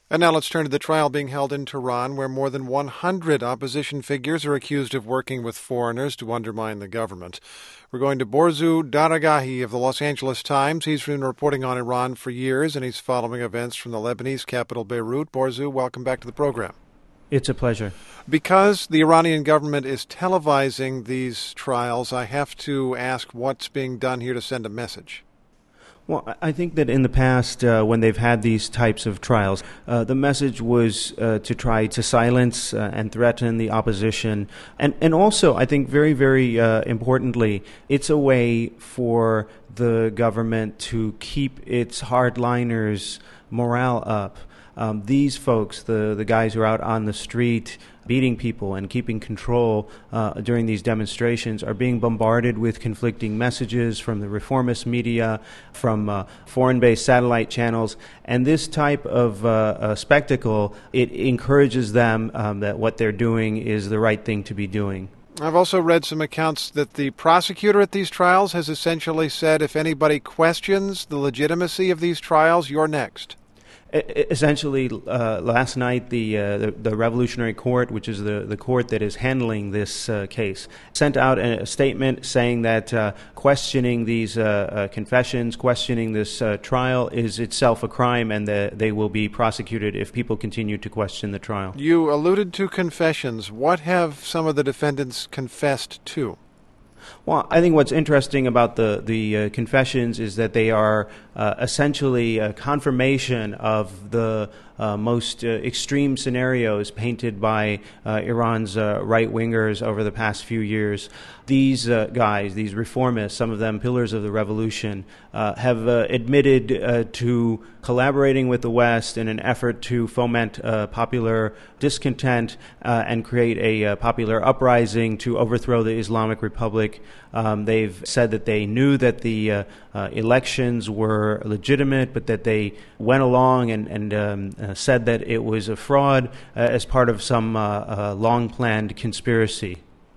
And now let's turn to the trial being held in Tehran, where more than 100 opposition figures are accused of working with foreigners to undermine the government. We're going to Borzu Daragahi of the Los Angeles Times. He's been reporting on Iran for years, and he's following events from the Lebanese capital, Beirut. Borzu, welcome back to the program. It's a pleasure. Because the Iranian government is televising these trials, I have to ask what's being done here to send a message. Well, I think that in the past, when they've had these types of trials, the message was to try to silence and threaten the opposition. And also, I think very, very importantly, it's a way for the government to keep its hardliners' morale up. These folks, the guys who are out on the street beating people and keeping control during these demonstrations, are being bombarded with conflicting messages from the reformist media, from foreign-based satellite channels. And this type of spectacle, it encourages them that what they're doing is the right thing to be doing. I've also read some accounts that the prosecutor at these trials has essentially said, if anybody questions the legitimacy of these trials, you're next. Essentially, last night, the Revolutionary Court, which is the court that is handling this case, sent out a statement saying that questioning these confessions, questioning this trial is itself a crime, and that they will be prosecuted if people continue to question the trial. You alluded to confessions. What have some of the defendants confessed to? Well, I think what's interesting about the confessions is that they are essentially a confirmation of the most extreme scenarios painted by Iran's right-wingers over the past few years. These guys, these reformists, some of them pillars of the revolution, have admitted to collaborating with the West in an effort to foment popular discontent and create a popular uprising to overthrow the Islamic Republic. They've said that they knew that the elections were legitimate, but that they went along and said that it was a fraud as part of some long-planned conspiracy.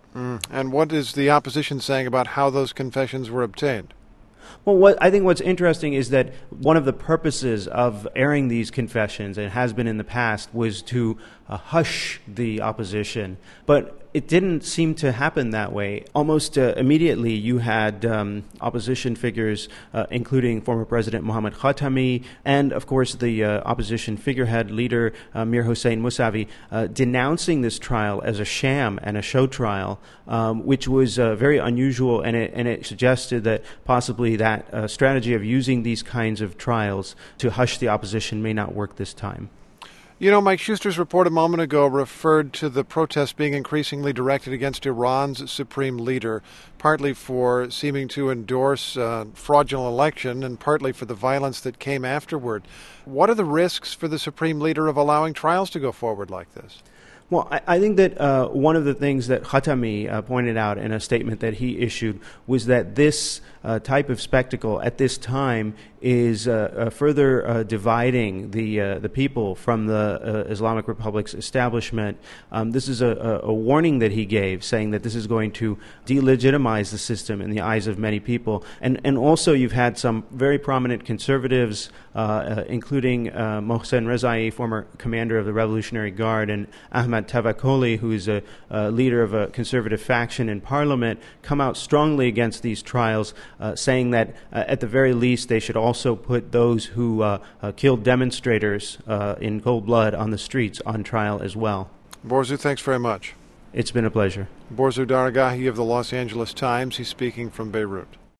And what is the opposition saying about how those confessions were obtained? Well, I think what's interesting is that one of the purposes of airing these confessions, and has been in the past, was to hush the opposition. But it didn't seem to happen that way. Almost immediately, you had opposition figures, including former President Mohammad Khatami, and, of course, the opposition figurehead leader, Mir Hossein Mousavi, denouncing this trial as a sham and a show trial, which was very unusual, and it suggested that possibly that strategy of using these kinds of trials to hush the opposition may not work this time. You know, Mike Schuster's report a moment ago referred to the protests being increasingly directed against Iran's supreme leader, partly for seeming to endorse a fraudulent election and partly for the violence that came afterward. What are the risks for the supreme leader of allowing trials to go forward like this? Well, I think that one of the things that Khatami pointed out in a statement that he issued was that this type of spectacle at this time is further dividing the people from the Islamic Republic's establishment. This is a warning that he gave, saying that this is going to delegitimize the system in the eyes of many people. And also you've had some very prominent conservatives, including Mohsen Rezai, former commander of the Revolutionary Guard, and Ahmad Tavakoli, who is a leader of a conservative faction in parliament, come out strongly against these trials, saying that at the very least they should also put those who killed demonstrators in cold blood on the streets on trial as well. Borzu, thanks very much. It's been a pleasure. Borzu Daragahi of the Los Angeles Times. He's speaking from Beirut.